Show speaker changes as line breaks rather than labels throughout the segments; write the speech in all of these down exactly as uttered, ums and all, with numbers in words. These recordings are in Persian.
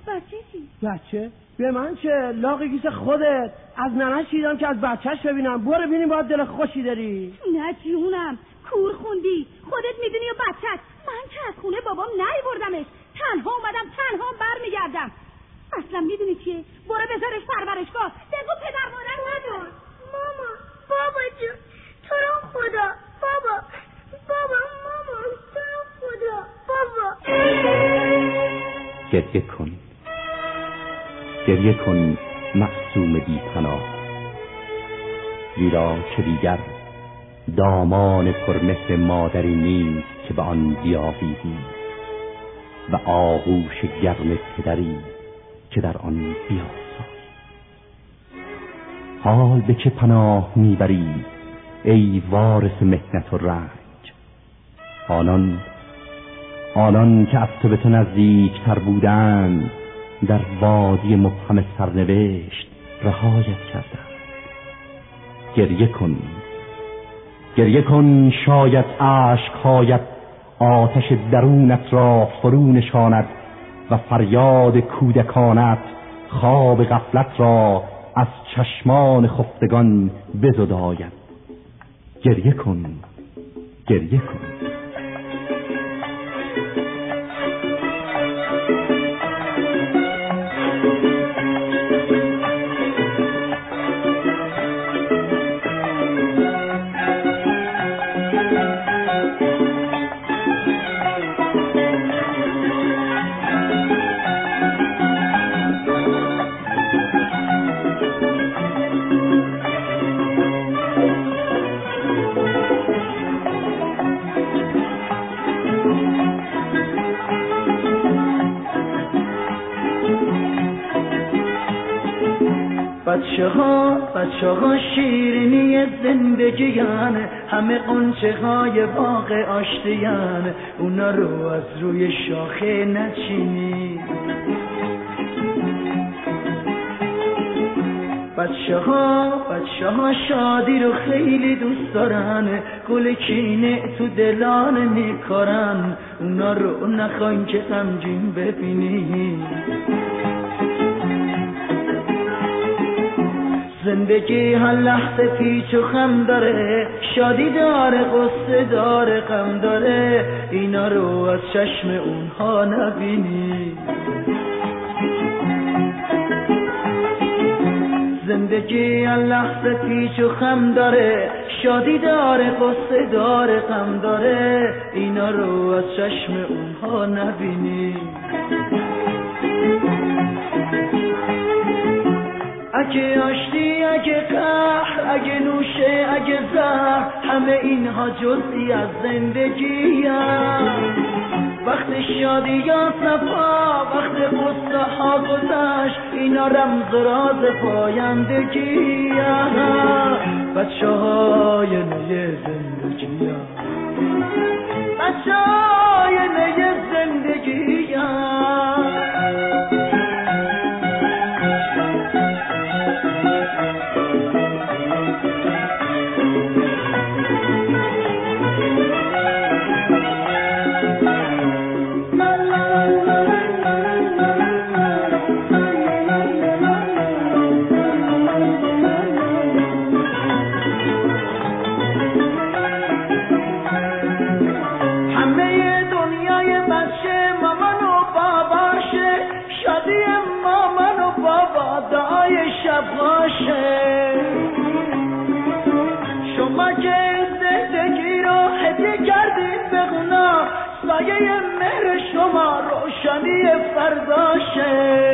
بچه چی؟
بچه؟ به من چه؟ لاغ گیس خودت. از ننش دیدم که از بچهش ببینم. برو ببینیم باید دل خوشی داری.
نه جونم، کور خوندی. خودت میدونی و بچه‌ت. من که از خونه بابام نیاوردمش. تنها اومدم تنها برمیگردم. اصلا میدونی چیه؟ برو بذارش پرورشگاه. بگو پدر مادر ندار.
ماما، بابا جون، تو رو خدا. بابا، بابا، ماما، تو رو خدا. بابا.
گریه کن، گریه کن معصوم بی پناه، زیرا که دیگر دامان پرمهر مادری نیست که به آن بیاویزی و آغوش گرم پدری که در آن بیاسایی. حال به چه پناه میبری ای وارث محنت و رنج؟ آنان آنان که از تو به تو نزدیک تر بودند در وادی مبهم سرنوشت رهایت کردند. گریه کن، گریه کن، شاید اشک‌هایت آتش درونت را فرو نشاند و فریاد کودکانت خواب غفلت را از چشمان خفتگان بزداید. گریه کن، گریه کن.
بچه ها بچه ها شیرینی زندگیان، همه قنچه های باغ آشتیان، اونا رو از روی شاخه نچینی. بچه ها بچه ها شادی رو خیلی دوست دارن، گل کینه تو دلان میکارن، اونا رو نخواین که غمگین ببینی. زندگی هر لحظه پیچ و خم داره، شادی داره، غصه داره، غم داره، اینا رو از چشم اونها نبینی. زندگی هر لحظه پیچ و خم داره، شادی داره، غصه داره، غم داره، اینا رو از چشم اونها نبینی. اگه آشتی، اگه قهر، اگه نوشه، اگه زهر، همه اینها جزئی از زندگی هست. وقت شادیات نپا، وقت غصه ها گذشت، اینا رمز و راز پایندگی هست. بچه های نی زندگی هست، بچه های نی زندگی هست. شما که زندگی رو هدیه کردید به خدا، سایه مهر شما روشنی فرداشه.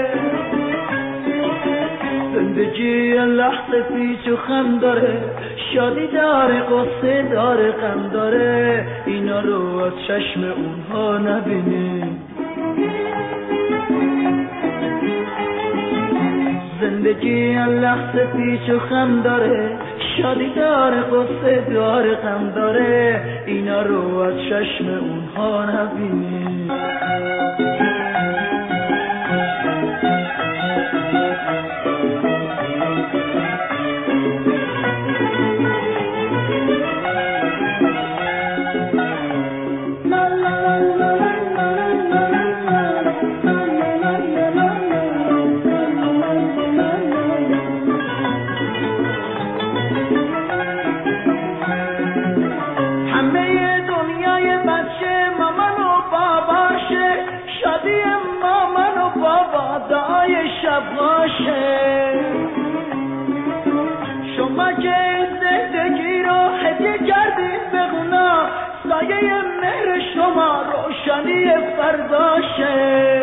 زندگی لحظه پیچ و خم داره، شادی داره، غصه داره، غم داره، اینا رو از چشم اونها نبینید. زندگی هر لحظه پیچ و خم داره، شادی داره، غصه داره، غم داره، اینا رو از چشم اونها نبینی.
La la la la la la la la la la la la la.
ما من و بابا دعای شب باشه شما که زندگی رو هدیه کردید به غنا سایه مهر شما روشنی فرداشه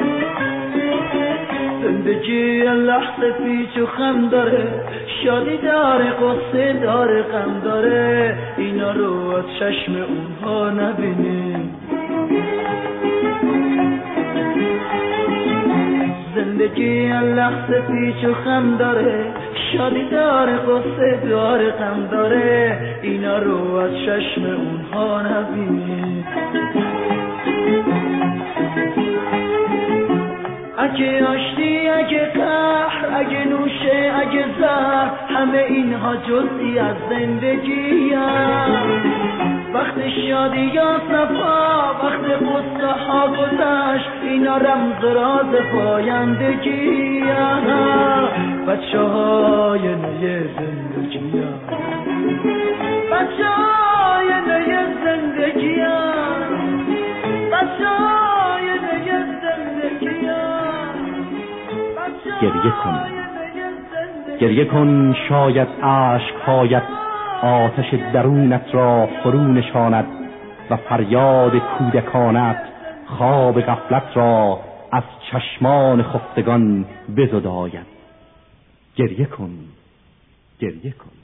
زندگی لحظه پیچ و خم داره شادی داره قصه داره غم داره اینا رو از چشم اونها نبینیم زندگی لحظه پیچ و خم داره شادی داره قصه داره غم داره اینا رو از چشم اونها نبینیم اگه آشتی اگه قهر اگه نوشه اگه زهر همه اینها جزئی از زندگی وقت شادی یا صفا وقت قصه ها گذشت اینا رمز راز پایندگی بچه های نی زندگی بچه های نی زندگی بچه های نی زندگی
گریه کن گریه کن شاید عشق‌هایت آتش درونت را فرو نشاند و فریاد کودکانت خواب غفلت را از چشمان خفتگان بزداید گریه کن گریه کن